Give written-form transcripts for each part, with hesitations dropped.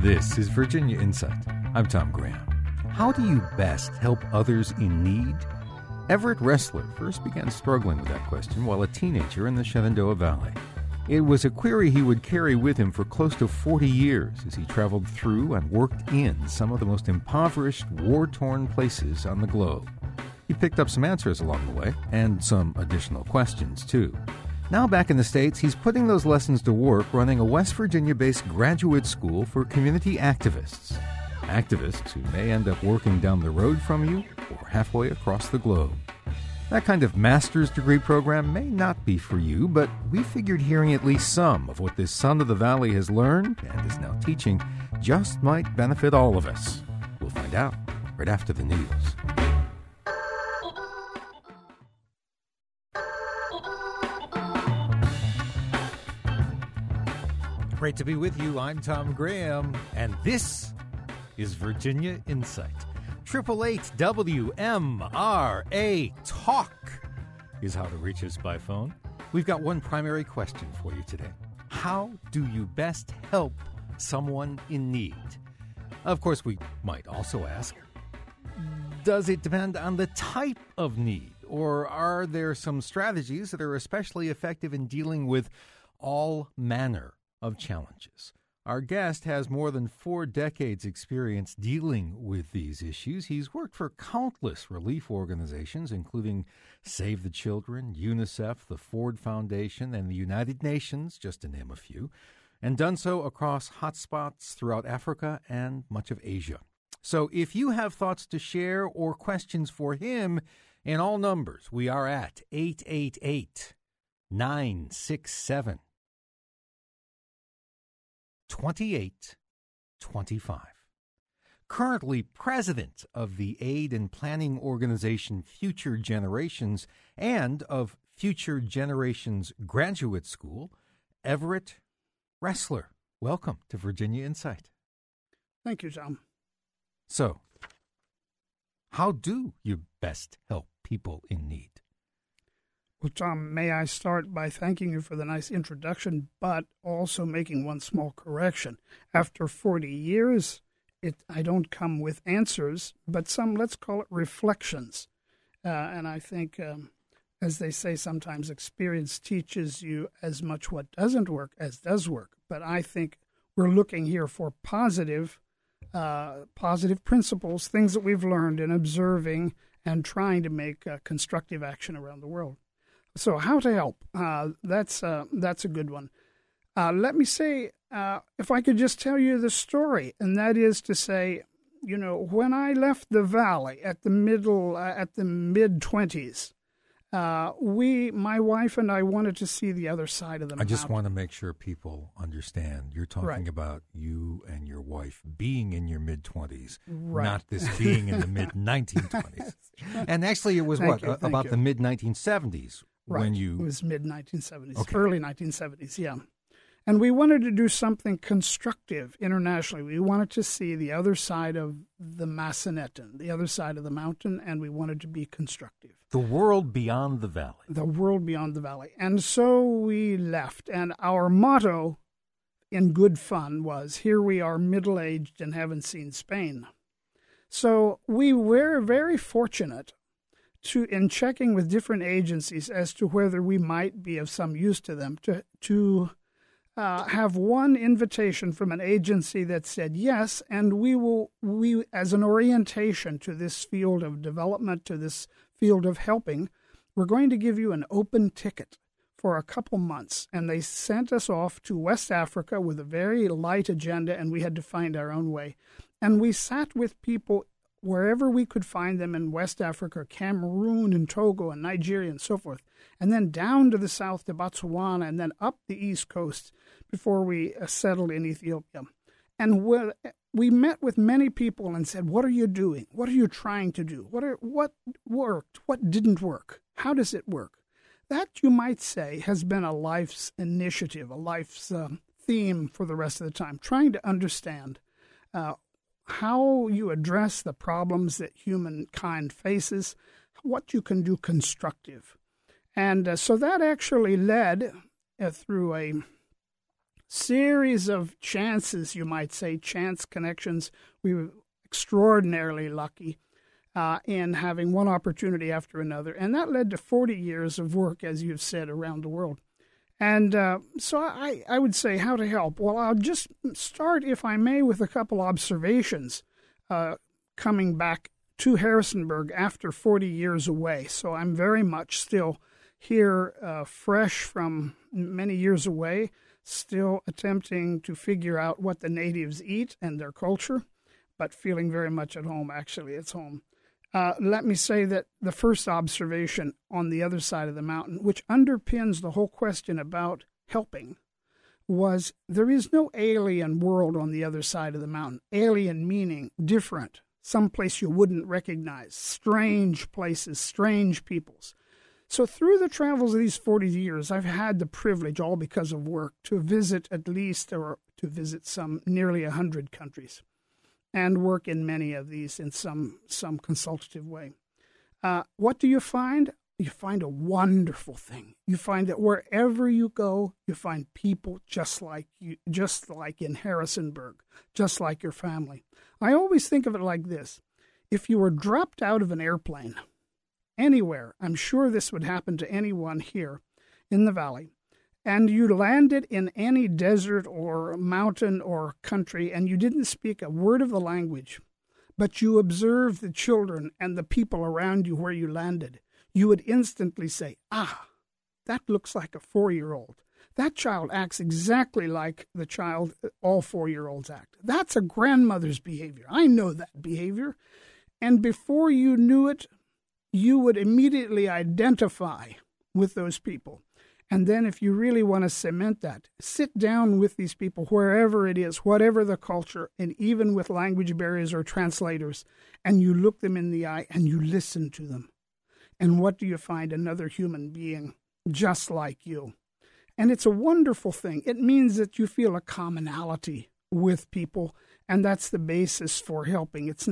This is Virginia Insight. I'm Tom Graham. How do you best help others in need? Everett Ressler first began struggling with that question while a teenager in the Shenandoah Valley. It was a query he would carry with him for close to 40 years as he traveled through and worked in some of the most impoverished, war-torn places on the globe. He picked up some answers along the way, and some additional questions, too. Now back in the States, he's putting those lessons to work running a West Virginia-based graduate school for community activists. Activists who may end up working down the road from you or halfway across the globe. That kind of master's degree program may not be for you, but we figured hearing at least some of what this son of the valley has learned and is now teaching just might benefit all of us. We'll find out right after the news. Great to be with you. I'm Tom Graham, and this is Virginia Insight. 888-WMRA Talk is how to reach us by phone. We've got one primary question for you today. How do you best help someone in need? Of course, we might also ask, does it depend on the type of need? Or are there some strategies that are especially effective in dealing with all manner of challenges? Our guest has more than 4 decades experience dealing with these issues. He's worked for countless relief organizations, including Save the Children, UNICEF, the Ford Foundation, and the United Nations, just to name a few, and done so across hotspots throughout Africa and much of Asia. So if you have thoughts to share or questions for him, in all numbers, we are at 888-967 2825. Currently president of the aid and planning organization Future Generations and of Future Generations Graduate School, Everett Ressler. Welcome to Virginia Insight. Thank you, Tom. So, how do you best help people in need? Well, Tom, may I start by thanking you for the nice introduction, but also making one small correction. After 40 years, I don't come with answers, but some, let's call it reflections. And I think, as they say sometimes, experience teaches you as much what doesn't work as does work. But I think we're looking here for positive principles, things that we've learned in observing and trying to make constructive action around the world. So how to help? That's a good one. Let me say, if I could just tell you the story, and that is to say, you know, when I left the valley at the mid-20s, my wife and I wanted to see the other side of the mountain. I just want to make sure people understand. You're talking about you and your wife being in your mid-20s, not this being in the mid-1920s. And actually, it was about the mid-1970s. Right, it was mid-1970s, early 1970s, yeah. And we wanted to do something constructive internationally. We wanted to see the other side of the Massanutten, the other side of the mountain, and we wanted to be constructive. The world beyond the valley. The world beyond the valley. And so we left, and our motto, in good fun, was, here we are middle-aged and haven't seen Spain. So we were very fortunate in checking with different agencies as to whether we might be of some use to them, to have one invitation from an agency that said yes, and we as an orientation to this field of development, to this field of helping, we're going to give you an open ticket for a couple months. And they sent us off to West Africa with a very light agenda, and we had to find our own way. And we sat with people wherever we could find them in West Africa, Cameroon and Togo and Nigeria and so forth, and then down to the south to Botswana and then up the east coast before we settled in Ethiopia. And we met with many people and said, what are you doing? What are you trying to do? What worked? What didn't work? How does it work? That, you might say, has been a life's initiative, a life's theme for the rest of the time, trying to understand how you address the problems that humankind faces, what you can do constructive. And so that actually led through a series of chances, you might say, chance connections. We were extraordinarily lucky in having one opportunity after another. And that led to 40 years of work, as you've said, around the world. And so I would say how to help. Well, I'll just start, if I may, with a couple observations coming back to Harrisonburg after 40 years away. So I'm very much still here, fresh from many years away, still attempting to figure out what the natives eat and their culture, but feeling very much at home. Actually, it's home. Let me say that the first observation on the other side of the mountain, which underpins the whole question about helping, was there is no alien world on the other side of the mountain. Alien meaning different, someplace you wouldn't recognize, strange places, strange peoples. So through the travels of these 40 years, I've had the privilege, all because of work, to visit at least, or to visit some nearly 100 countries, and work in many of these in some consultative way. What do you find? You find a wonderful thing. You find that wherever you go, you find people just like you, just like in Harrisonburg, just like your family. I always think of it like this. If you were dropped out of an airplane anywhere, I'm sure this would happen to anyone here in the valley, and you landed in any desert or mountain or country and you didn't speak a word of the language, but you observed the children and the people around you where you landed, you would instantly say, that looks like a 4-year-old. That child acts exactly like the child all 4-year-olds act. That's a grandmother's behavior. I know that behavior. And before you knew it, you would immediately identify with those people. And then if you really want to cement that, sit down with these people wherever it is, whatever the culture, and even with language barriers or translators, and you look them in the eye and you listen to them. And what do you find? Another human being just like you. And it's a wonderful thing. It means that you feel a commonality with people, and that's the basis for helping. It's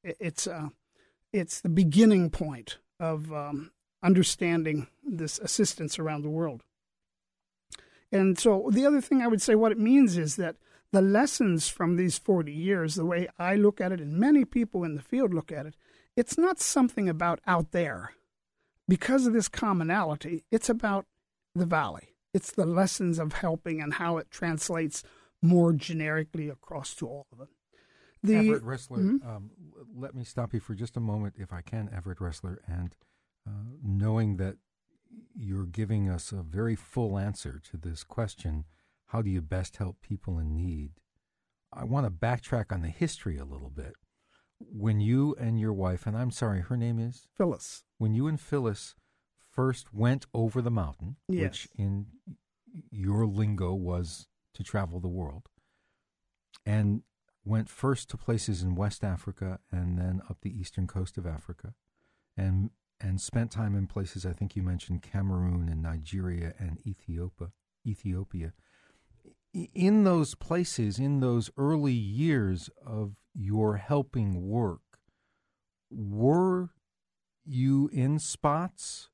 the beginning point of understanding this assistance around the world. And so the other thing I would say, what it means is that the lessons from these 40 years, the way I look at it and many people in the field look at it, it's not something about out there. Because of this commonality, it's about the valley. It's the lessons of helping and how it translates more generically across to all of them. Everett Ressler, let me stop you for just a moment, if I can, Everett Ressler, and knowing that you're giving us a very full answer to this question, how do you best help people in need? I want to backtrack on the history a little bit. When you and your wife, and I'm sorry, her name is? Phyllis. When you and Phyllis first went over the mountain, yes, which in your lingo was to travel the world, and went first to places in West Africa and then up the eastern coast of Africa, and spent time in places, I think you mentioned Cameroon and Nigeria and Ethiopia. In those places, in those early years of your helping work, were you in spots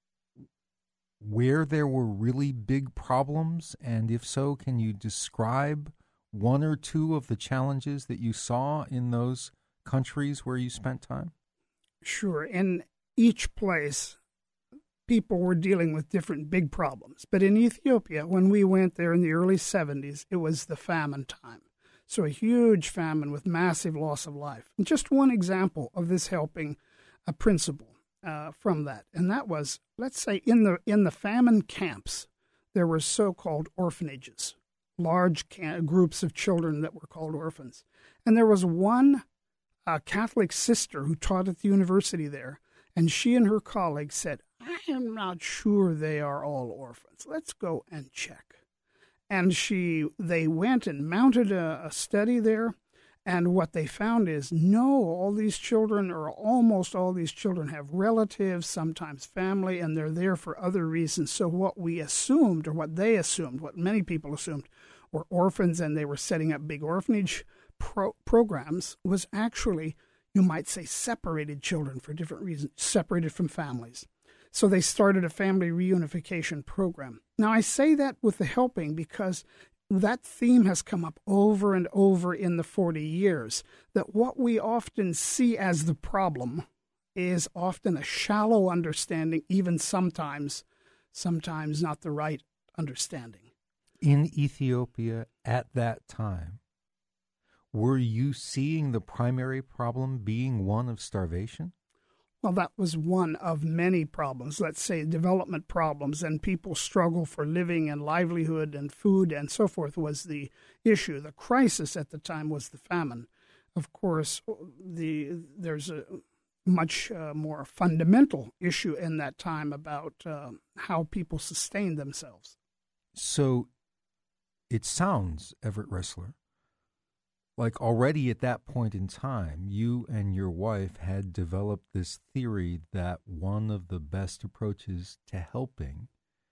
where there were really big problems? And if so, can you describe one or two of the challenges that you saw in those countries where you spent time? Sure. In each place, people were dealing with different big problems. But in Ethiopia, when we went there in the early 70s, it was the famine time. So a huge famine with massive loss of life. And just one example of this helping a principle from that. And that was, let's say, in the famine camps, there were so-called orphanages, large groups of children that were called orphans. And there was one Catholic sister who taught at the university there, and she and her colleagues said, I am not sure they are all orphans. Let's go and check. And they went and mounted a study there, and what they found is, no, all these children, or almost all these children, have relatives, sometimes family, and they're there for other reasons. So what we assumed, or what they assumed, what many people assumed, were orphans, and they were setting up big orphanage programs, was actually, you might say, separated children for different reasons, separated from families. So they started a family reunification program. Now, I say that with the helping because that theme has come up over and over in the 40 years, that what we often see as the problem is often a shallow understanding, even sometimes not the right understanding. In Ethiopia at that time, were you seeing the primary problem being one of starvation? Well, that was one of many problems, let's say development problems, and people's struggle for living and livelihood and food and so forth was the issue. The crisis at the time was the famine. Of course, there's a much more fundamental issue in that time about how people sustain themselves. So it sounds, Everett Ressler, like already at that point in time, you and your wife had developed this theory that one of the best approaches to helping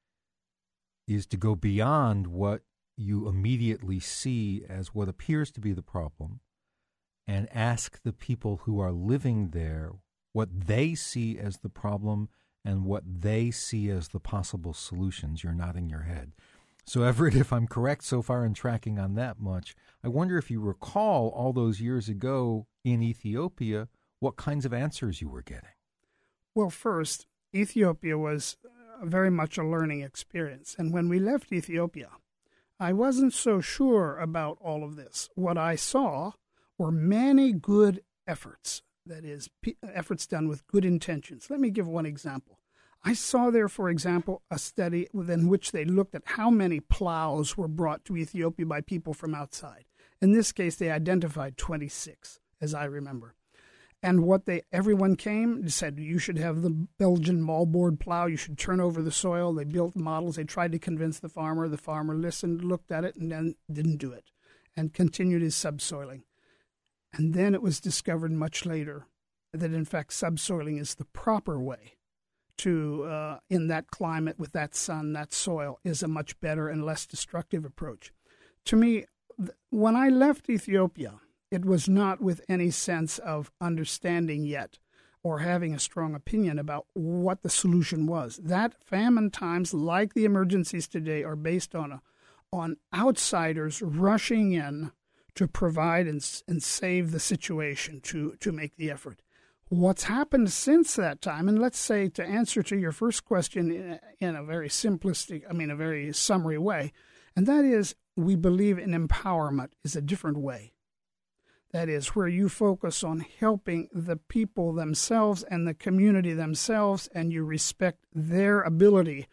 is to go beyond what you immediately see as what appears to be the problem and ask the people who are living there what they see as the problem and what they see as the possible solutions. You're nodding your head. So, Everett, if I'm correct so far in tracking on that much, I wonder if you recall all those years ago in Ethiopia, what kinds of answers you were getting? Well, first, Ethiopia was very much a learning experience. And when we left Ethiopia, I wasn't so sure about all of this. What I saw were many good efforts, that is, efforts done with good intentions. Let me give one example. I saw there, for example, a study within which they looked at how many plows were brought to Ethiopia by people from outside. In this case, they identified 26, as I remember. And everyone came and said, you should have the Belgian moldboard plow, you should turn over the soil. They built models. They tried to convince the farmer. The farmer listened, looked at it, and then didn't do it and continued his subsoiling. And then it was discovered much later that, in fact, subsoiling is the proper way to, in that climate, with that sun, that soil, is a much better and less destructive approach. To me, when I left Ethiopia, it was not with any sense of understanding yet or having a strong opinion about what the solution was. That famine times, like the emergencies today, are based on outsiders rushing in to provide and save the situation, to make the effort. What's happened since that time, and let's say to answer to your first question in a very simplistic, a very summary way, and that is we believe in empowerment is a different way. That is where you focus on helping the people themselves and the community themselves, and you respect their ability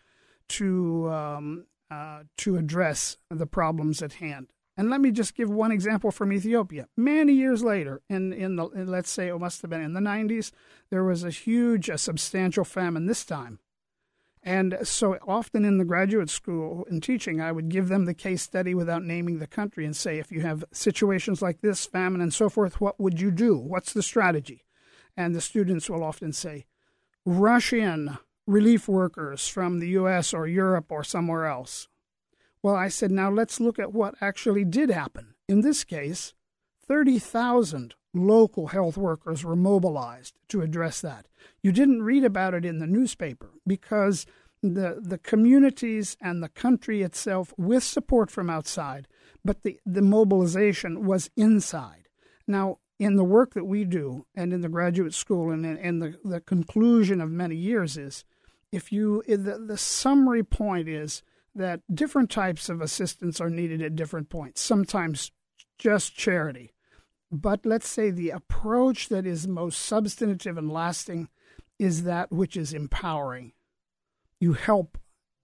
to address the problems at hand. And let me just give one example from Ethiopia. Many years later, let's say it must have been in the 90s, there was a substantial famine this time. And so often in the graduate school in teaching, I would give them the case study without naming the country and say, if you have situations like this, famine and so forth, what would you do? What's the strategy? And the students will often say, rush in relief workers from the U.S. or Europe or somewhere else. Well, I said, now let's look at what actually did happen. In this case, 30,000 local health workers were mobilized to address that. You didn't read about it in the newspaper because the communities and the country itself, with support from outside, but the mobilization was inside. Now, in the work that we do and in the graduate school and the conclusion of many years is, the summary point is that different types of assistance are needed at different points, sometimes just charity. But let's say the approach that is most substantive and lasting is that which is empowering. You help,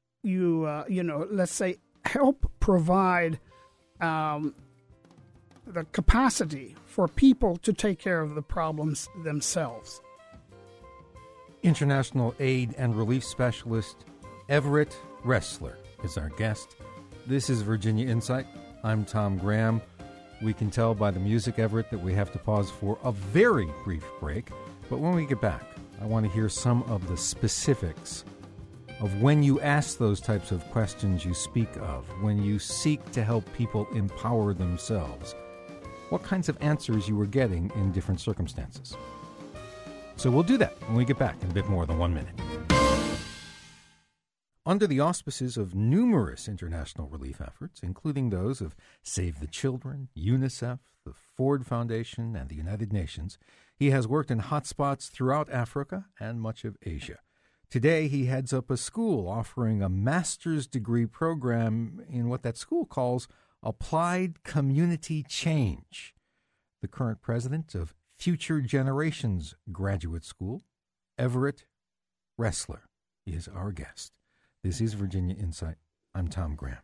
let's say, help provide the capacity for people to take care of the problems themselves. International Aid and Relief Specialist Everett Ressler is our guest. This is Virginia Insight. I'm Tom Graham. We can tell by the music, Everett, that we have to pause for a very brief break. But when we get back, I want to hear some of the specifics of when you ask those types of questions you speak of, when you seek to help people empower themselves, what kinds of answers you were getting in different circumstances. So we'll do that when we get back in a bit more than 1 minute. under the auspices of numerous international relief efforts, including those of Save the Children, UNICEF, the Ford Foundation, and the United Nations. He has worked in hotspots throughout Africa and much of Asia. Today, he heads up a school offering a master's degree program in what that school calls Applied Community Change. The current president of Future Generations Graduate School, Everett Ressler, is our guest. This is Virginia Insight. I'm Tom Graham.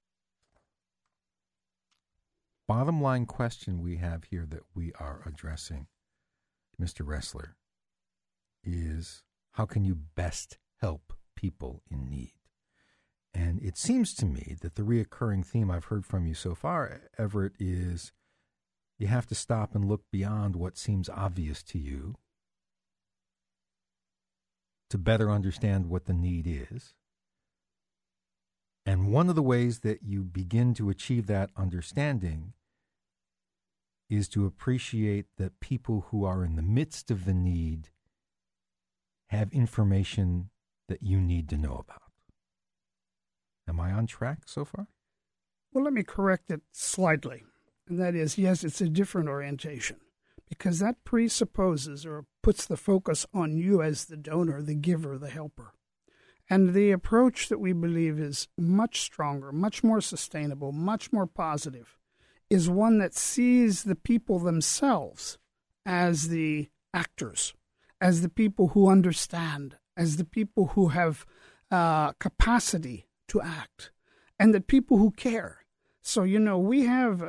Bottom line question we have here that we are addressing, Mr. Ressler, is how can you best help people in need? And it seems to me that the reoccurring theme I've heard from you so far, Everett, is you have to stop and look beyond what seems obvious to you to better understand what the need is. And one of the ways that you begin to achieve that understanding is to appreciate that people who are in the midst of the need have information that you need to know about. Am I on track so far? Well, let me correct it slightly. And that is, yes, it's a different orientation, because that presupposes or puts the focus on you as the donor, the giver, the helper. And the approach that we believe is much stronger, much more sustainable, much more positive, is one that sees the people themselves as the actors, as the people who understand, as the people who have capacity to act, and the people who care. So, we have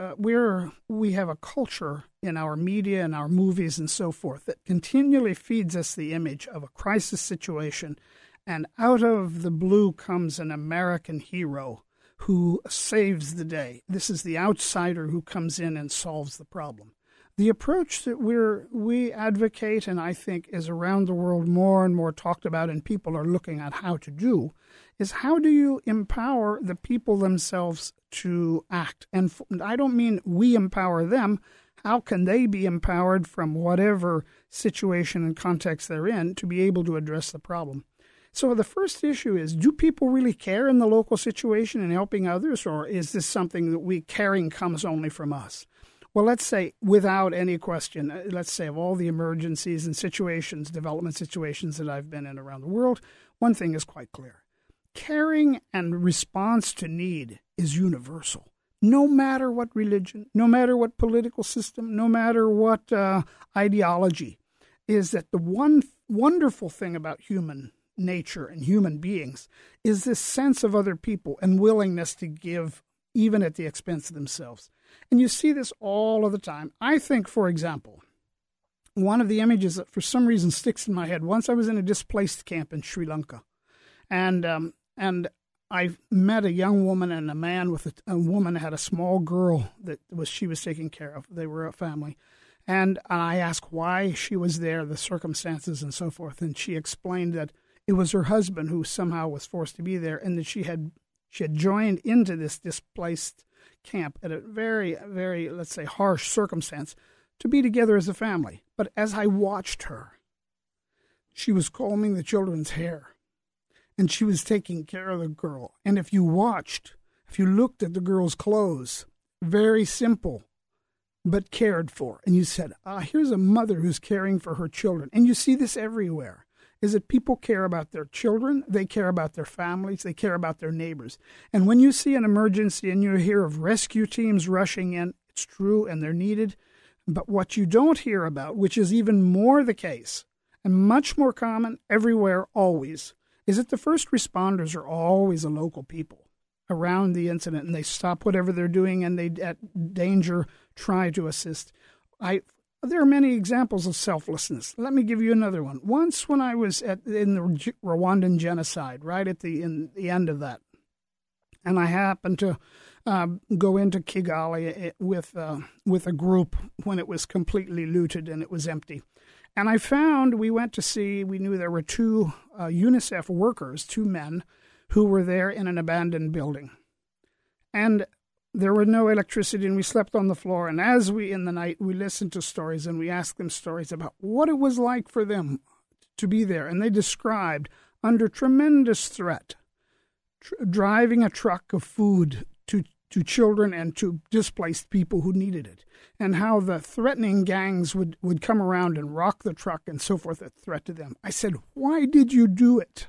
a culture in our media and our movies and so forth that continually feeds us the image of a crisis situation, and out of the blue comes an American hero who saves the day. This is the outsider who comes in and solves the problem. The approach that we advocate, and I think is around the world more and more talked about, and people are looking at how to do, is how do you empower the people themselves to act? And I don't mean we empower them. How can they be empowered from whatever situation and context they're in to be able to address the problem? So the first issue is, do people really care in the local situation and helping others, or is this something that caring comes only from us? Well, let's say, without any question, let's say of all the emergencies and situations, development situations that I've been in around the world, one thing is quite clear. Caring and response to need is universal. No matter what religion, no matter what political system, no matter what ideology, is that the one wonderful thing about human nature and human beings is this sense of other people and willingness to give even at the expense of themselves. And you see this all of the time. I think, for example, one of the images that for some reason sticks in my head, once I was in a displaced camp in Sri Lanka, and I met a young woman and a man with a woman had a small girl that she was taking care of. They were a family. And I asked why she was there, the circumstances and so forth, and she explained that it was her husband who somehow was forced to be there, and that she had joined into this displaced camp at a very, very, let's say, harsh circumstance to be together as a family. But as I watched her, she was combing the children's hair, and she was taking care of the girl. And if you looked at the girl's clothes, very simple, but cared for. And you said, here's a mother who's caring for her children. And you see this everywhere. Is that people care about their children, they care about their families, they care about their neighbors. And when you see an emergency and you hear of rescue teams rushing in, it's true and they're needed. But what you don't hear about, which is even more the case, and much more common everywhere always, is that the first responders are always the local people around the incident, and they stop whatever they're doing and they, at danger, try to assist. There are many examples of selflessness. Let me give you another one. Once when I was in the Rwandan genocide, right at the end of that, and I happened to go into Kigali with a group when it was completely looted and it was empty. And I found, we knew there were two UNICEF workers, two men, who were there in an abandoned building. And there was no electricity, and we slept on the floor. And in the night, we listened to stories, and we asked them stories about what it was like for them to be there. And they described, under tremendous threat, driving a truck of food to children and to displaced people who needed it, and how the threatening gangs would come around and rock the truck and so forth, a threat to them. I said, why did you do it?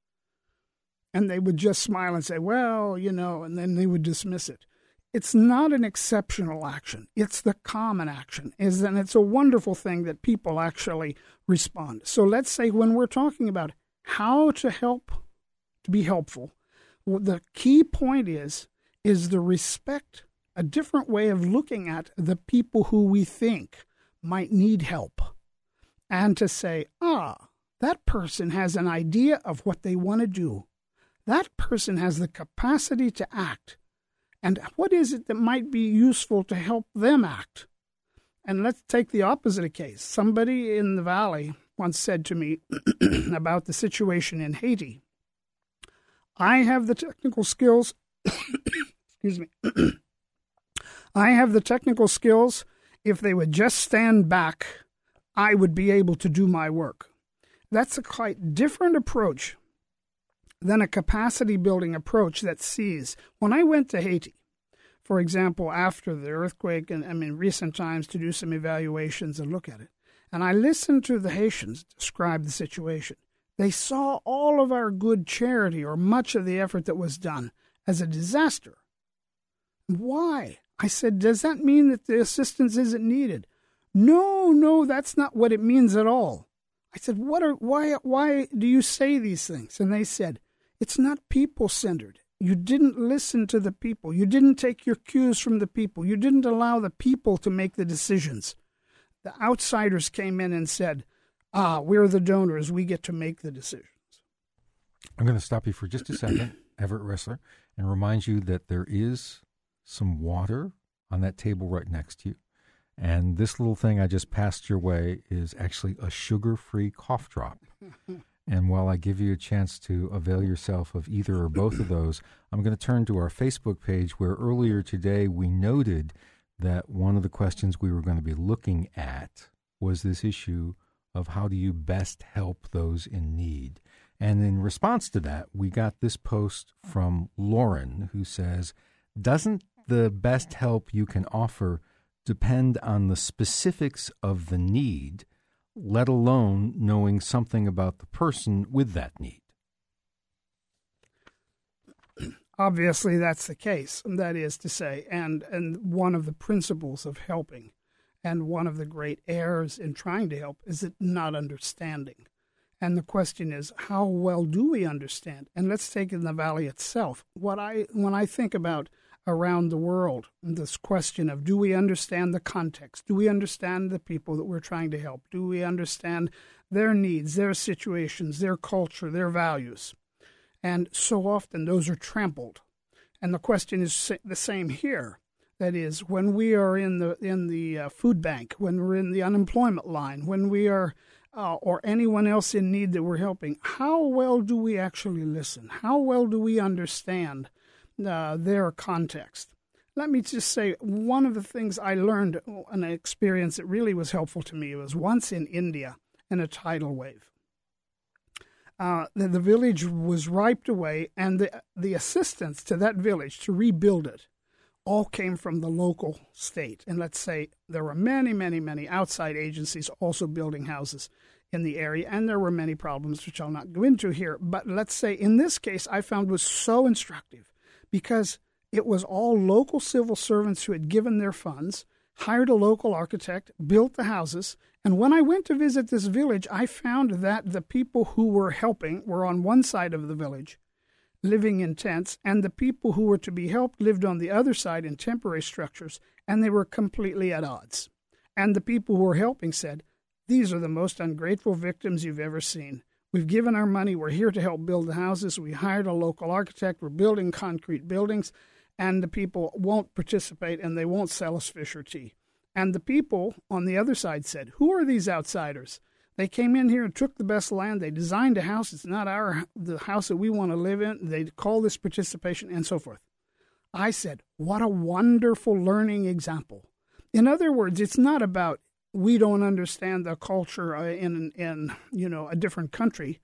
And they would just smile and say, well, and then they would dismiss it. It's not an exceptional action. It's the common action. And it's a wonderful thing that people actually respond. So let's say when we're talking about how to help, to be helpful, the key point is the respect, a different way of looking at the people who we think might need help. And to say, that person has an idea of what they want to do. That person has the capacity to act. And what is it that might be useful to help them act? And let's take the opposite case. Somebody in the Valley once said to me about the situation in Haiti, I have the technical skills. Excuse me. I have the technical skills. If they would just stand back, I would be able to do my work. That's a quite different approach than a capacity-building approach that sees. When I went to Haiti, for example, after the earthquake, and recent times, to do some evaluations and look at it, and I listened to the Haitians describe the situation, they saw all of our good charity, or much of the effort that was done, as a disaster. Why? I said, does that mean that the assistance isn't needed? No, that's not what it means at all. I said, why do you say these things? And they said, it's not people-centered. You didn't listen to the people. You didn't take your cues from the people. You didn't allow the people to make the decisions. The outsiders came in and said, we're the donors. We get to make the decisions. I'm going to stop you for just a second, Everett Ressler, and remind you that there is some water on that table right next to you. And this little thing I just passed your way is actually a sugar-free cough drop. And while I give you a chance to avail yourself of either or both of those, I'm going to turn to our Facebook page, where earlier today we noted that one of the questions we were going to be looking at was this issue of how do you best help those in need. And in response to that, we got this post from Lauren, who says, doesn't the best help you can offer depend on the specifics of the need, let alone knowing something about the person with that need? Obviously, that's the case. That is to say, and one of the principles of helping, and one of the great errors in trying to help, is it not understanding. And the question is, how well do we understand? And let's take in the Valley itself. When I think about around the world, this question of, do we understand the context? Do we understand the people that we're trying to help? Do we understand their needs, their situations, their culture, their values? And so often those are trampled. And the question is the same here. That is, when we are in the food bank, when we're in the unemployment line, when we are, or anyone else in need that we're helping, how well do we actually listen? How well do we understand their context? Let me just say, one of the things I learned, an experience that really was helpful to me, was once in India in a tidal wave. The village was wiped away, and the assistance to that village to rebuild it all came from the local state. And let's say there were many, many, many outside agencies also building houses in the area, and there were many problems which I'll not go into here. But let's say in this case I found was so instructive, because it was all local civil servants who had given their funds, hired a local architect, built the houses. And when I went to visit this village, I found that the people who were helping were on one side of the village, living in tents, and the people who were to be helped lived on the other side in temporary structures, and they were completely at odds. And the people who were helping said, "These are the most ungrateful victims you've ever seen. We've given our money. We're here to help build the houses. We hired a local architect. We're building concrete buildings, and the people won't participate, and they won't sell us fish or tea." And the people on the other side said, "Who are these outsiders? They came in here and took the best land. They designed a house. It's not the house that we want to live in. They call this participation," and so forth. I said, what a wonderful learning example. In other words, it's not about we don't understand the culture in a different country.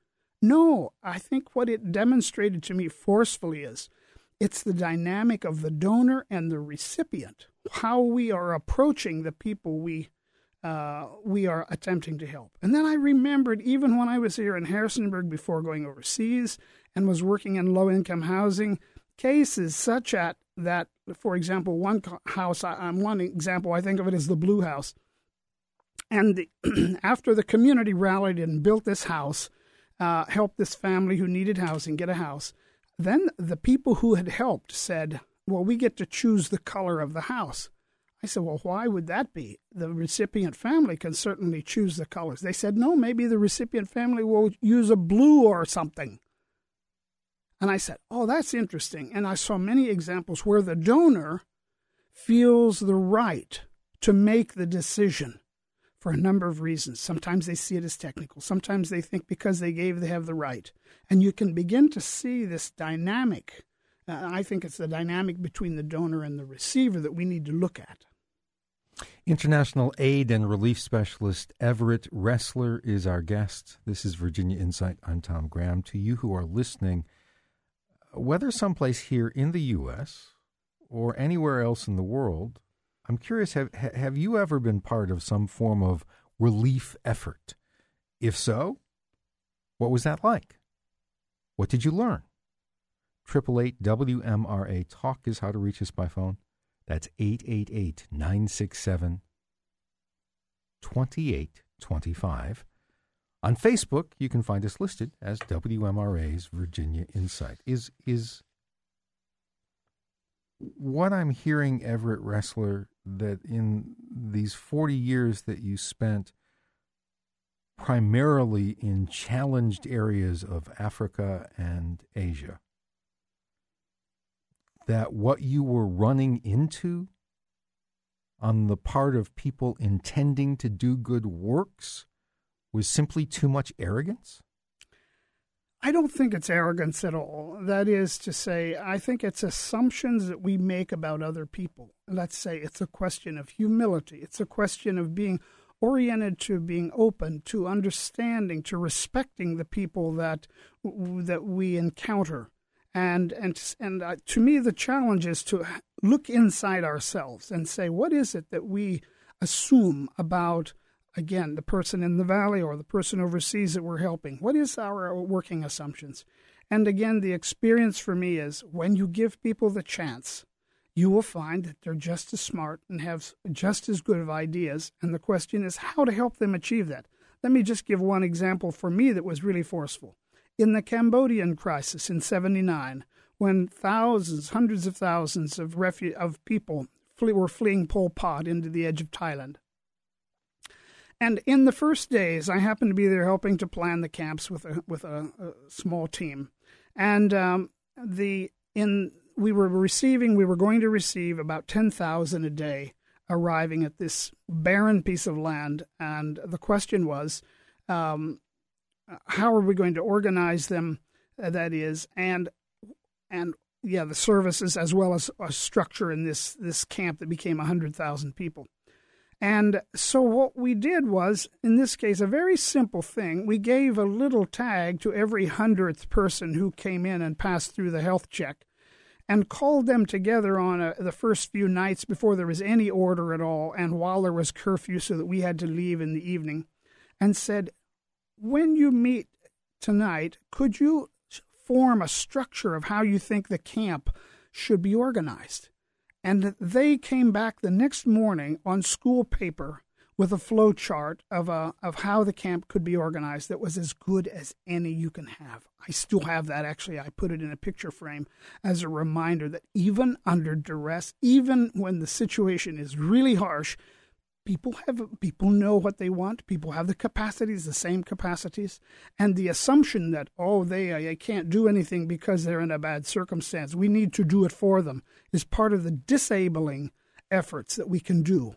No, I think what it demonstrated to me forcefully is it's the dynamic of the donor and the recipient, how we are approaching the people we are attempting to help. And then I remembered, even when I was here in Harrisonburg before going overseas and was working in low-income housing, cases such as that, for example, one example, I think of it as the Blue House. And after the community rallied and built this house, helped this family who needed housing get a house, then the people who had helped said, well, we get to choose the color of the house. I said, well, why would that be? The recipient family can certainly choose the colors. They said, no, maybe the recipient family will use a blue or something. And I said, oh, that's interesting. And I saw many examples where the donor feels the right to make the decision for a number of reasons. Sometimes they see it as technical. Sometimes they think because they gave, they have the right. And you can begin to see this dynamic. I think it's the dynamic between the donor and the receiver that we need to look at. International Aid and Relief Specialist Everett Ressler is our guest. This is Virginia Insight. I'm Tom Graham. To you who are listening, whether someplace here in the U.S. or anywhere else in the world, I'm curious, have you ever been part of some form of relief effort? If so, what was that like? What did you learn? 888-WMRA-TALK is how to reach us by phone. That's 888-967-2825. On Facebook, you can find us listed as WMRA's Virginia Insight. Is what I'm hearing, Everett Ressler, that in these 40 years that you spent primarily in challenged areas of Africa and Asia, that what you were running into on the part of people intending to do good works was simply too much arrogance? I don't think it's arrogance at all. That is to say, I think it's assumptions that we make about other people. Let's say it's a question of humility. It's a question of being oriented to being open, to understanding, to respecting the people that we encounter. And to me, the challenge is to look inside ourselves and say, what is it that we assume about, again, the person in the valley or the person overseas that we're helping? What is our working assumptions? And again, the experience for me is when you give people the chance, you will find that they're just as smart and have just as good of ideas. And the question is how to help them achieve that. Let me just give one example for me that was really forceful. In the Cambodian crisis in '79, when thousands, hundreds of thousands of people were fleeing Pol Pot into the edge of Thailand. And in the first days, I happened to be there helping to plan the camps with a small team. And we were going to receive about 10,000 a day arriving at this barren piece of land. And the question was, how are we going to organize them, that is, and the services as well as a structure in this camp that became 100,000 people. And so what we did was, in this case, a very simple thing. We gave a little tag to every 100th person who came in and passed through the health check and called them together on the first few nights before there was any order at all and while there was curfew so that we had to leave in the evening, and said, when you meet tonight, could you form a structure of how you think the camp should be organized? And they came back the next morning on school paper with a flow chart of how the camp could be organized that was as good as any you can have. I still have that, actually. I put it in a picture frame as a reminder that even under duress, even when the situation is really harsh, people know what they want. People have the capacities, the same capacities. And the assumption that, they can't do anything because they're in a bad circumstance, we need to do it for them, is part of the disabling efforts that we can do.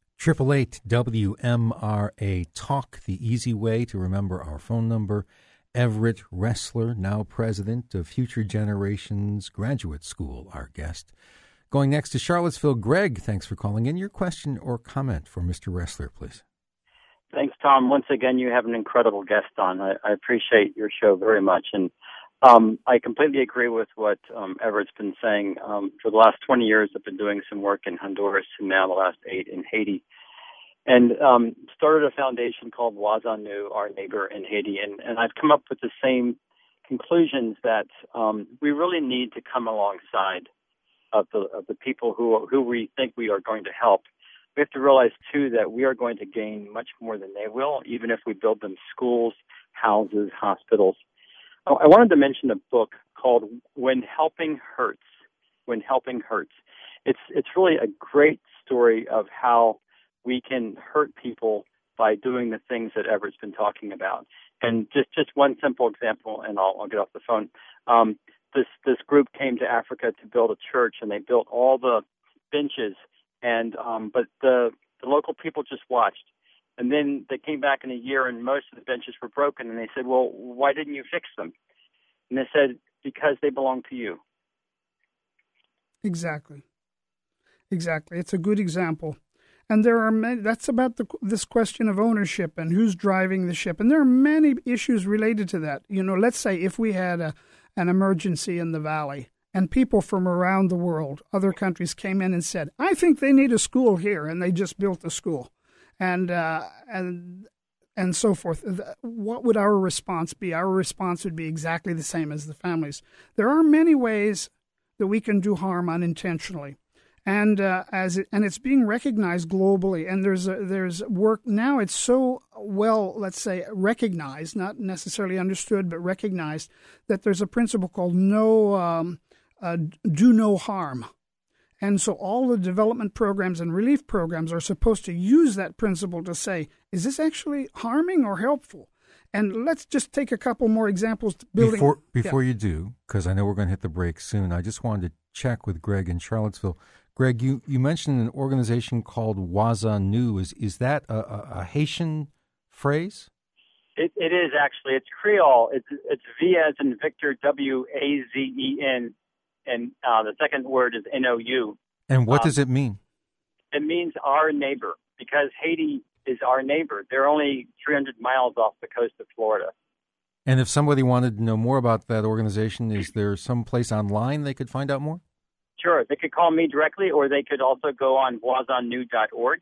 888-WMRA-TALK, the easy way to remember our phone number. Everett Ressler, now president of Future Generations Graduate School, our guest. Going next to Charlottesville, Greg, thanks for calling in. Your question or comment for Mr. Ressler, please. Thanks, Tom. Once again, you have an incredible guest on. I appreciate your show very much. And I completely agree with what Everett's been saying. For the last 20 years, I've been doing some work in Honduras and now the last 8 in Haiti. And started a foundation called Voisin Nou, Our Neighbor in Haiti. And I've come up with the same conclusions that we really need to come alongside of the people who we think we are going to help. We have to realize, too, that we are going to gain much more than they will, even if we build them schools, houses, hospitals. I wanted to mention a book called When Helping Hurts. When Helping Hurts. It's really a great story of how we can hurt people by doing the things that Everett's been talking about. And just one simple example, and I'll get off the phone. This group came to Africa to build a church, and they built all the benches, but the local people just watched. And then they came back in a year, and most of the benches were broken, and they said, well, why didn't you fix them? And they said, because they belong to you. Exactly. It's a good example. And there are many, that's about this question of ownership and who's driving the ship. And there are many issues related to that. Let's say if we had an emergency in the valley and people from around the world, other countries came in and said, I think they need a school here, and they just built a school. And so forth. What would our response be? Our response would be exactly the same as the families. There are many ways that we can do harm unintentionally. And it's being recognized globally, and there's work now. It's so well, let's say, recognized, not necessarily understood, but recognized, that there's a principle called do no harm, and so all the development programs and relief programs are supposed to use that principle to say, is this actually harming or helpful? And let's just take a couple more examples. Before you do, because I know we're going to hit the break soon, I just wanted to check with Greg in Charlottesville. Greg, you mentioned an organization called Voisin Nou. Is that a Haitian phrase? It is, actually. It's Creole. It's V as in Victor, W-A-Z-E-N, and the second word is N-O-U. And what does it mean? It means our neighbor, because Haiti is our neighbor. They're only 300 miles off the coast of Florida. And if somebody wanted to know more about that organization, is there some place online they could find out more? Sure. They could call me directly, or they could also go on voisinneu.org.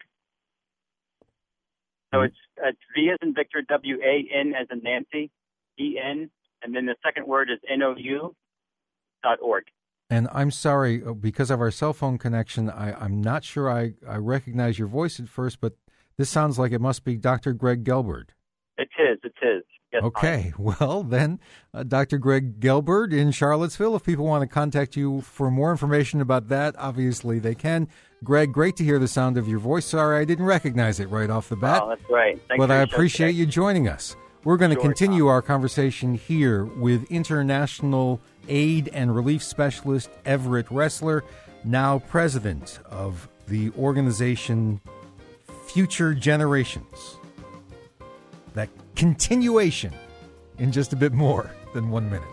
So it's V as in Victor, W-A-N as in Nancy, E-N, and then the second word is N-O-U.org. And I'm sorry, because of our cell phone connection, I'm not sure I recognize your voice at first, but this sounds like it must be Dr. Greg Gelbard. It is. Yes, okay, well then, Dr. Greg Gelbard in Charlottesville. If people want to contact you for more information about that, obviously they can. Greg, great to hear the sound of your voice. Sorry I didn't recognize it right off the bat. Oh, that's right. Thanks, but I appreciate you joining us. We're going to continue our conversation here with International Aid and Relief Specialist Everett Ressler, now president of the organization Future Generations. That continuation in just a bit more than 1 minute.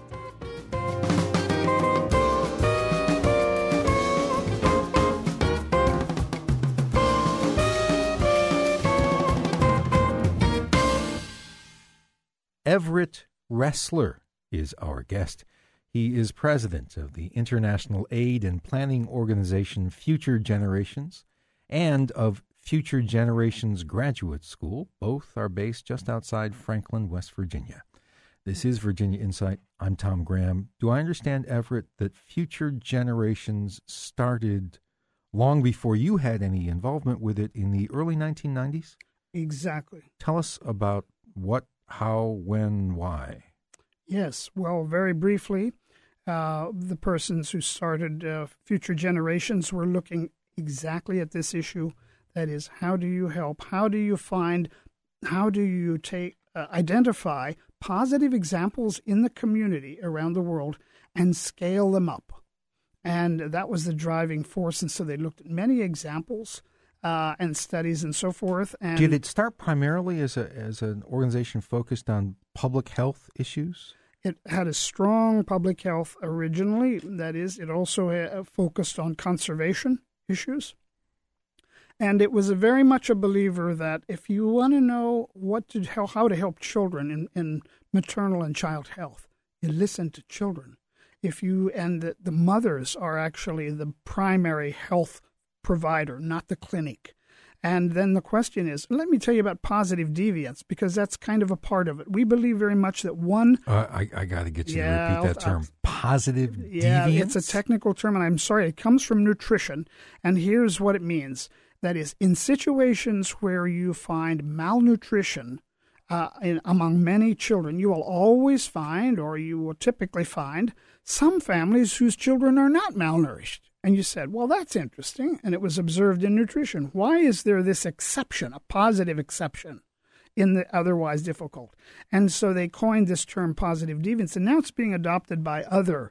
Everett Ressler is our guest. He is president of the International Aid and Planning Organization Future Generations and of Future Generations Graduate School. Both are based just outside Franklin, West Virginia. This is Virginia Insight. I'm Tom Graham. Do I understand, Everett, that Future Generations started long before you had any involvement with it in the early 1990s? Exactly. Tell us about what, how, when, why. Yes. Well, very briefly, the persons who started Future Generations were looking exactly at this issue. That is, how do you help? How do you find? How do you identify positive examples in the community around the world and scale them up? And that was the driving force. And so they looked at many examples and studies and so forth. And did it start primarily as an organization focused on public health issues? It had a strong public health originally. That is, it also focused on conservation issues. And it was very much a believer that if you want to know how to help children in maternal and child health, you listen to children. The mothers are actually the primary health provider, not the clinic. And then the question is, let me tell you about positive deviance, because that's kind of a part of it. We believe very much that one... I got to get you to repeat that term. Positive deviance? Yeah, it's a technical term, and I'm sorry, it comes from nutrition, and here's what it means. That is, in situations where you find malnutrition among many children, you will always find, or you will typically find, some families whose children are not malnourished. And you said, well, that's interesting, and it was observed in nutrition. Why is there this exception, a positive exception, in the otherwise difficult? And so they coined this term positive deviance, and now it's being adopted by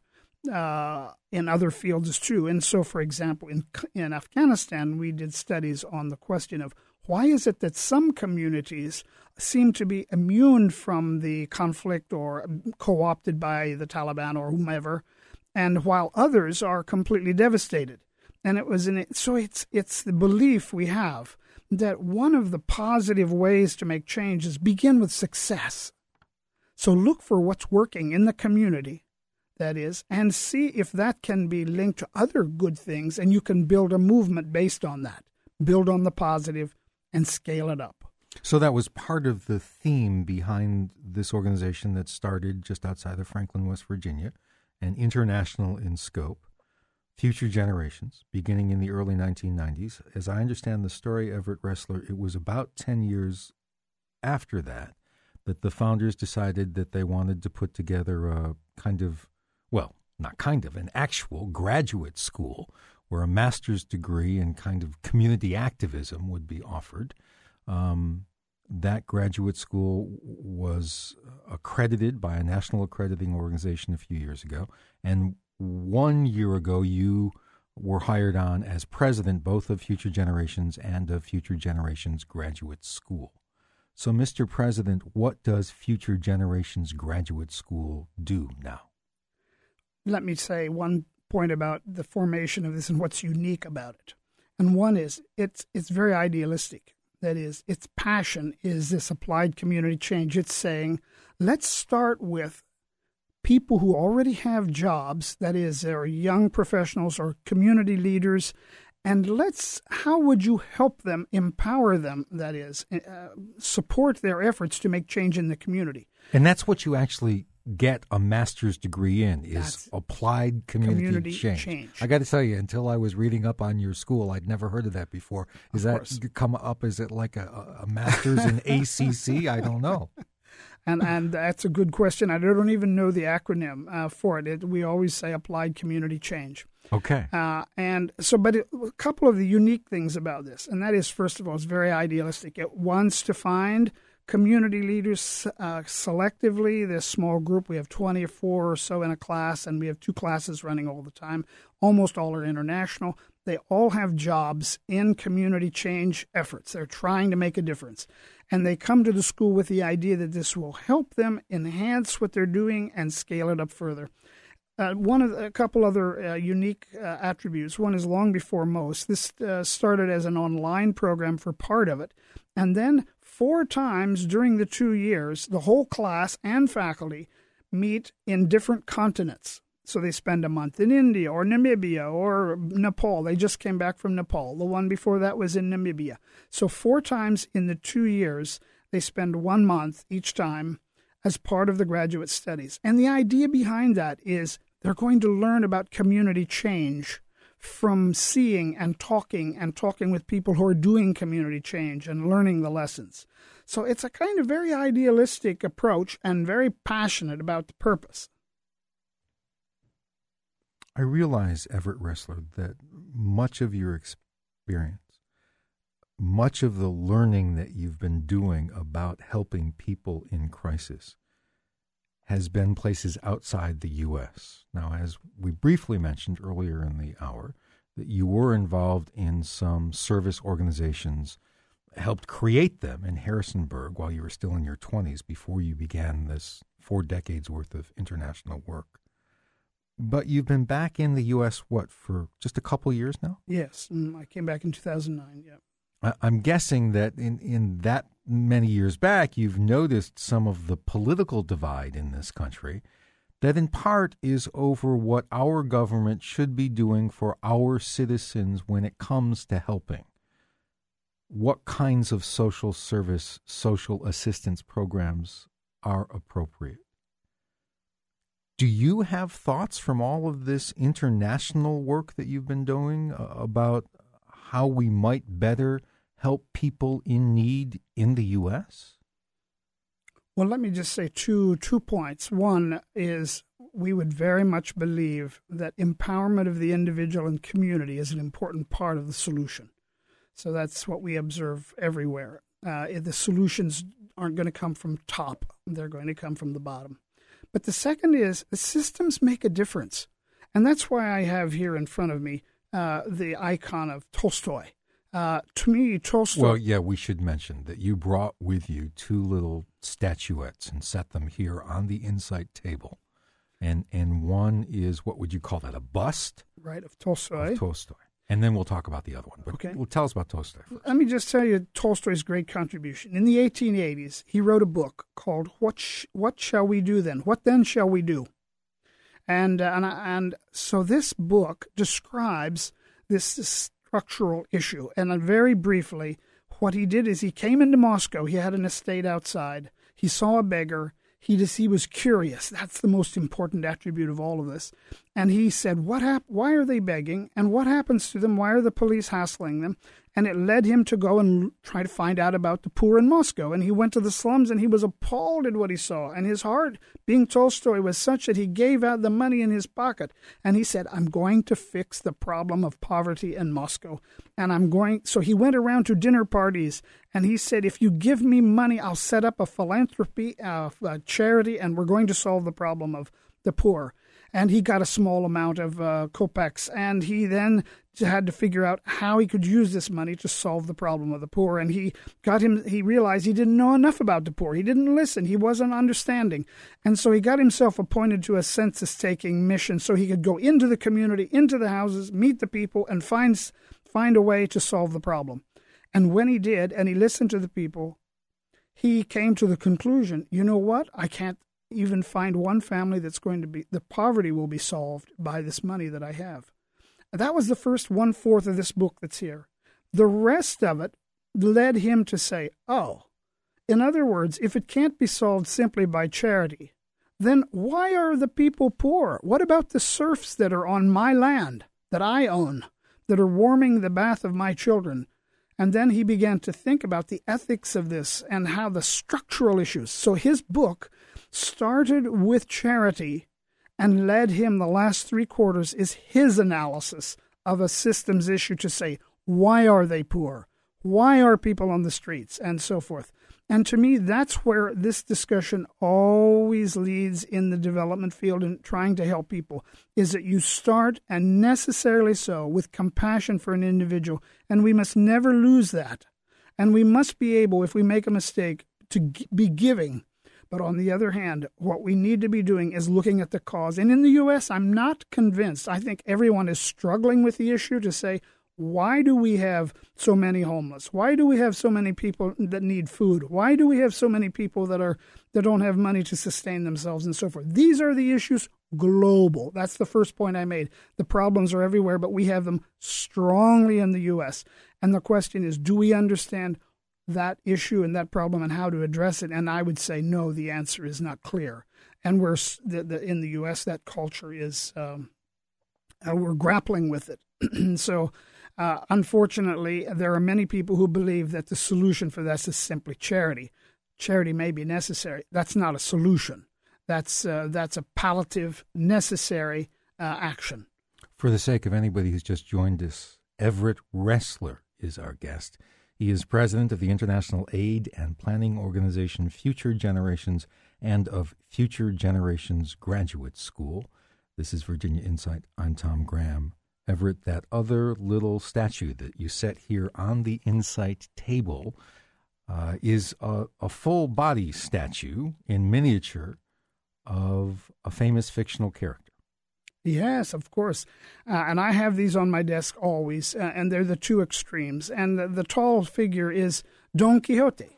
in other fields too. And so, for example, in Afghanistan, we did studies on the question of why is it that some communities seem to be immune from the conflict or co-opted by the Taliban or whomever, and while others are completely devastated. And it's the belief we have that one of the positive ways to make change is begin with success. So look for what's working in the community, that is, and see if that can be linked to other good things, and you can build a movement based on that. Build on the positive and scale it up. So that was part of the theme behind this organization that started just outside of Franklin, West Virginia, and international in scope, Future Generations, beginning in the early 1990s. As I understand the story, Everett Ressler, it was about 10 years after that the founders decided that they wanted to put together a an actual graduate school where a master's degree in kind of community activism would be offered. That graduate school was accredited by a national accrediting organization a few years ago. And 1 year ago, you were hired on as president both of Future Generations and of Future Generations Graduate School. So, Mr. President, what does Future Generations Graduate School do now? Let me say one point about the formation of this and what's unique about it. And one is it's very idealistic. That is, its passion is this applied community change. It's saying, let's start with people who already have jobs, that is, they're young professionals or community leaders, and how would you help them, empower them, that is, support their efforts to make change in the community. And that's what you actually get a master's degree in, is applied community change. I got to tell you, until I was reading up on your school, I'd never heard of that before. Is that come up? Is it like a master's in ACC? I don't know. And that's a good question. I don't even know the acronym for it. We always say applied community change. Okay. But a couple of the unique things about this, and that is, first of all, it's very idealistic. It wants to find community leaders selectively. This small group, we have 24 or so in a class, and we have 2 classes running all the time. Almost all are international. They all have jobs in community change efforts. They're trying to make a difference. And they come to the school with the idea that this will help them enhance what they're doing and scale it up further. A couple other unique attributes. One is long before most. This started as an online program for part of it, and then 4 times during the 2 years, the whole class and faculty meet in different continents. So they spend a month in India or Namibia or Nepal. They just came back from Nepal. The one before that was in Namibia. So 4 times in the 2 years, they spend 1 month each time as part of the graduate studies. And the idea behind that is they're going to learn about community change from seeing and talking with people who are doing community change and learning the lessons. So it's a kind of very idealistic approach and very passionate about the purpose. I realize, Everett Ressler, that much of your experience, much of the learning that you've been doing about helping people in crisis has been places outside the U.S. Now, as we briefly mentioned earlier in the hour, that you were involved in some service organizations, helped create them in Harrisonburg while you were still in your 20s before you began this 4 decades worth of international work. But you've been back in the U.S., for just a couple years now? Yes, I came back in 2009, yeah. I'm guessing that in that many years back, you've noticed some of the political divide in this country that in part is over what our government should be doing for our citizens when it comes to helping. What kinds of social service, social assistance programs are appropriate? Do you have thoughts from all of this international work that you've been doing about how we might better help people in need in the U.S.? Well, let me just say two points. One is we would very much believe that empowerment of the individual and community is an important part of the solution. So that's what we observe everywhere. The solutions aren't going to come from top. They're going to come from the bottom. But the second is the systems make a difference. And that's why I have here in front of me the icon of Tolstoy. To me, Tolstoy... Well, yeah, we should mention that you brought with you two little statuettes and set them here on the Insight table. And one is, what would you call that, a bust? Right, of Tolstoy. Of Tolstoy. And then we'll talk about the other one. But okay. Tell us about Tolstoy first. Let me just tell you Tolstoy's great contribution. In the 1880s, he wrote a book called What Shall We Do Then? What Then Shall We Do? And so this book describes this structural issue. And very briefly, what he did is he came into Moscow. He had an estate outside. He saw a beggar. He was curious. That's the most important attribute of all of this. And he said, why are they begging? And what happens to them? Why are the police hassling them? And it led him to go and try to find out about the poor in Moscow. And he went to the slums and he was appalled at what he saw. And his heart, being Tolstoy, was such that he gave out the money in his pocket. And he said, I'm going to fix the problem of poverty in Moscow. So he went around to dinner parties and he said, if you give me money, I'll set up a philanthropy, a charity, and we're going to solve the problem of the poor. And he got a small amount of kopecks, and he then had to figure out how he could use this money to solve the problem of the poor. And he realized he didn't know enough about the poor. He didn't listen. He wasn't understanding. And so he got himself appointed to a census-taking mission so he could go into the community, into the houses, meet the people, and find a way to solve the problem. And when he did, and he listened to the people, he came to the conclusion, you know what? I can't even find one family that's going to be, the poverty will be solved by this money that I have. That was the first 1/4 of this book that's here. The rest of it led him to say, in other words, if it can't be solved simply by charity, then why are the people poor? What about the serfs that are on my land that I own, that are warming the bath of my children? And then he began to think about the ethics of this and how the structural issues. So his book started with charity and led him, the last 3/4 is his analysis of a systems issue to say, why are they poor? Why are people on the streets? And so forth. And to me, that's where this discussion always leads in the development field in trying to help people, is that you start, and necessarily so, with compassion for an individual. And we must never lose that. And we must be able, if we make a mistake, to be giving. But on the other hand, what we need to be doing is looking at the cause. And in the U.S., I'm not convinced. I think everyone is struggling with the issue to say, why do we have so many homeless? Why do we have so many people that need food? Why do we have so many people that don't have money to sustain themselves and so forth? These are the issues global. That's the first point I made. The problems are everywhere, but we have them strongly in the U.S. And the question is, do we understand that issue and that problem and how to address it? And I would say no, the answer is not clear. And we're in the U.S., that culture is, we're grappling with it. So, unfortunately, there are many people who believe that the solution for this is simply charity. Charity may be necessary. That's not a solution. That's a palliative, necessary action. For the sake of anybody who's just joined us, Everett Ressler is our guest. He is president of the International Aid and Planning Organization Future Generations and of Future Generations Graduate School. This is Virginia Insight. I'm Tom Graham. Everett, that other little statue that you set here on the Insight table is a full-body statue in miniature of a famous fictional character. Yes, of course. And I have these on my desk always, and they're the two extremes. And the tall figure is Don Quixote.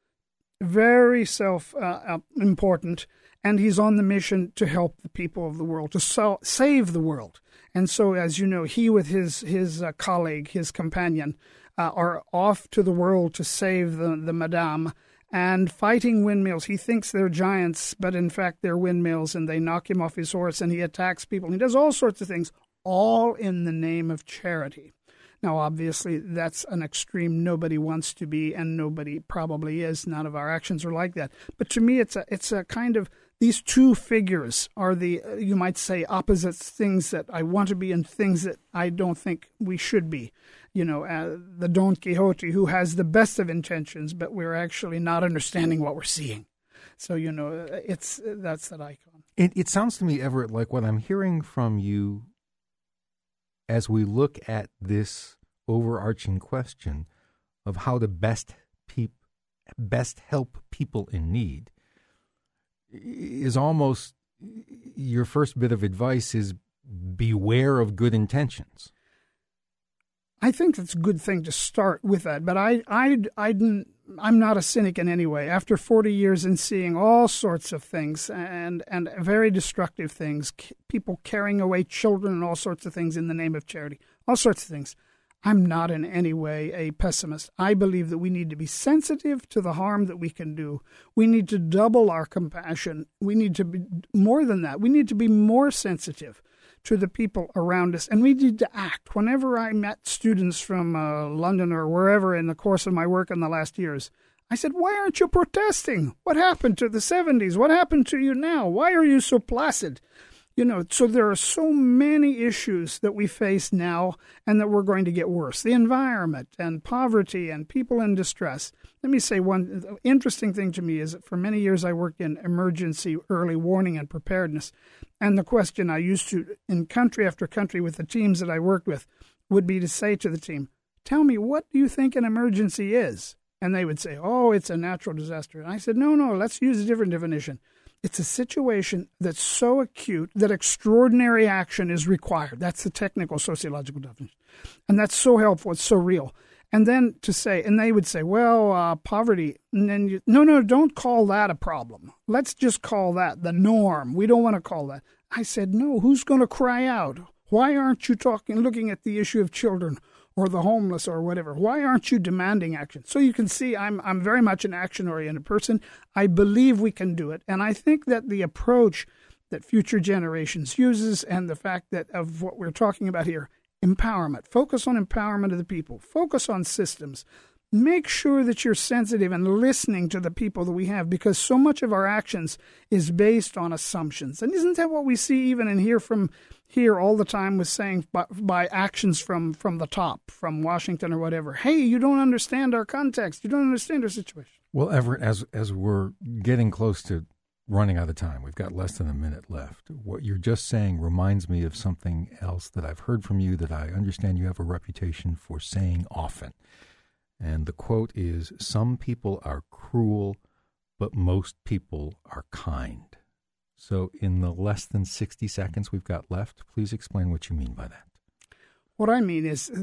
Very self-important, and he's on the mission to help the people of the world, to save the world. And so, as you know, he with his colleague, his companion, are off to the world to save the Madame, and fighting windmills. He thinks they're giants, but in fact they're windmills, and they knock him off his horse, and he attacks people. And he does all sorts of things, all in the name of charity. Now, obviously, that's an extreme nobody wants to be, and nobody probably is. None of our actions are like that. But to me, it's a kind of, these two figures are the, you might say, opposites, things that I want to be and things that I don't think we should be. You know, the Don Quixote who has the best of intentions, but we're actually not understanding what we're seeing. So, you know, that's that icon. It sounds to me, Everett, like what I'm hearing from you as we look at this overarching question of how to best help people in need is almost your first bit of advice is beware of good intentions. I think it's a good thing to start with that, but I'm not a cynic in any way. After 40 years and seeing all sorts of things and very destructive things, people carrying away children and all sorts of things in the name of charity, all sorts of things, I'm not in any way a pessimist. I believe that we need to be sensitive to the harm that we can do. We need to double our compassion. We need to be more than that. We need to be more sensitive to the people around us, and we need to act. Whenever I met students from London or wherever in the course of my work in the last years, I said, why aren't you protesting? What happened to the 70s? What happened to you now? Why are you so placid? You know, so there are so many issues that we face now and that we're going to get worse. The environment and poverty and people in distress. Let me say one interesting thing to me is that for many years I worked in emergency early warning and preparedness. And the question I used to, in country after country with the teams that I worked with, would be to say to the team, tell me, what do you think an emergency is? And they would say, oh, it's a natural disaster. And I said, no, let's use a different definition. It's a situation that's so acute that extraordinary action is required. That's the technical sociological definition. And that's so helpful. It's so real. And then to say, and they would say, well, poverty. And then no, don't call that a problem. Let's just call that the norm. We don't want to call that. I said, no, who's going to cry out? Why aren't you looking at the issue of children or the homeless or whatever? Why aren't you demanding action? So you can see I'm very much an action-oriented person. I believe we can do it. And I think that the approach that future generations uses and the fact that of what we're talking about here, empowerment, focus on empowerment of the people, focus on systems, make sure that you're sensitive and listening to the people that we have, because so much of our actions is based on assumptions. And isn't that what we see even in here all the time with saying by actions from the top, from Washington or whatever, hey, you don't understand our context. You don't understand our situation. Well, Everett, as we're getting close to running out of time, we've got less than a minute left. What you're just saying reminds me of something else that I've heard from you that I understand you have a reputation for saying often. And the quote is, some people are cruel, but most people are kind. So in the less than 60 seconds we've got left, please explain what you mean by that. What I mean is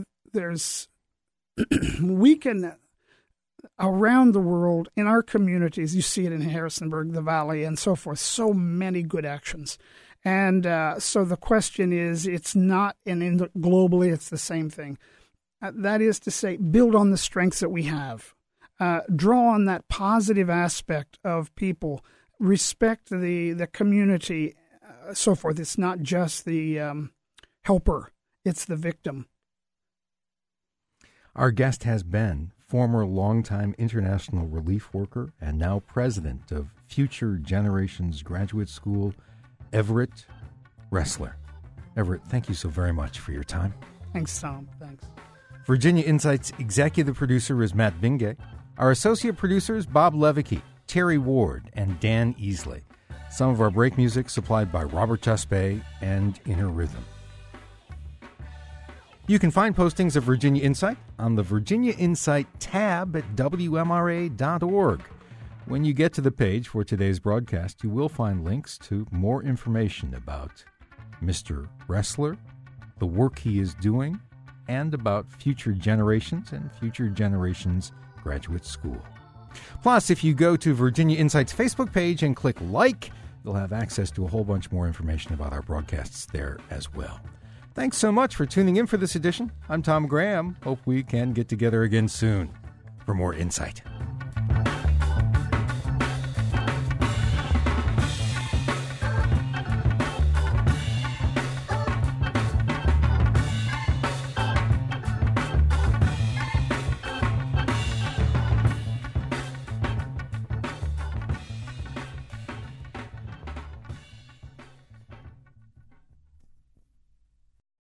we can, around the world, in our communities, you see it in Harrisonburg, the Valley, and so forth, so many good actions. And so the question is, it's not, and globally it's the same thing. That is to say, build on the strengths that we have. Draw on that positive aspect of people. Respect the community, so forth. It's not just the helper. It's the victim. Our guest has been former longtime international relief worker and now president of Future Generations Graduate School, Everett Ressler. Everett, thank you so very much for your time. Thanks, Tom. Thanks. Virginia Insight's executive producer is Matt Bingay. Our associate producers, Bob Levicki, Terry Ward, and Dan Easley. Some of our break music supplied by Robert Tuspe and Inner Rhythm. You can find postings of Virginia Insight on the Virginia Insight tab at WMRA.org. When you get to the page for today's broadcast, you will find links to more information about Mr. Ressler, the work he is doing, and about Future Generations and Future Generations Graduate School. Plus, if you go to Virginia Insight's Facebook page and click like, you'll have access to a whole bunch more information about our broadcasts there as well. Thanks so much for tuning in for this edition. I'm Tom Graham. Hope we can get together again soon for more Insight.